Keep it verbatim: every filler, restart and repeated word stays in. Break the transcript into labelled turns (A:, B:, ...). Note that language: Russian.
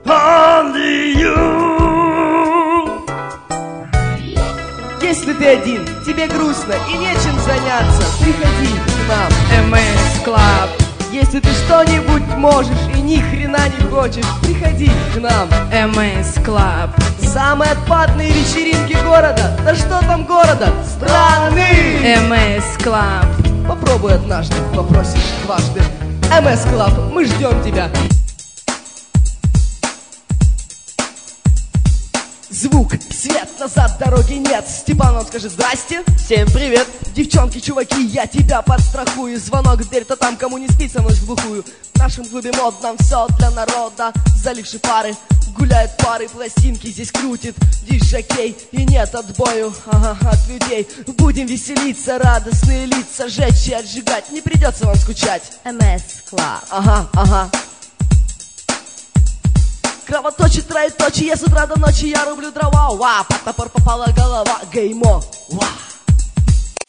A: only you.
B: Если ты один, тебе грустно и нечем заняться, приходи к нам,
C: эм эс Club.
B: Если ты что-нибудь можешь и ни хрена не хочешь, приходи к нам,
C: эм эс Club.
B: Самые отпадные вечеринки города, да что там города, страны.
C: эм эс Club.
B: Попробуй однажды, попросишь дважды. эм эс Club, мы ждем тебя. Звук, свет, назад дороги нет. Степан вам скажет здрасте.
D: Всем привет.
B: Девчонки, чуваки, я тебя подстрахую. Звонок в дверь, то там, кому не спится ночь в глухую. В нашем клубе модном все для народа. Заливши пары, гуляют пары, пластинки здесь крутит диджей. И нет отбою, ага, от людей. Будем веселиться, радостные лица жечь и отжигать. Не придется вам скучать.
D: эм эс Club.
B: Ага, ага. Кровоточит, троеточие, с утра до ночи я рублю дрова. Ва, под топор попала голова, геймо. Ва.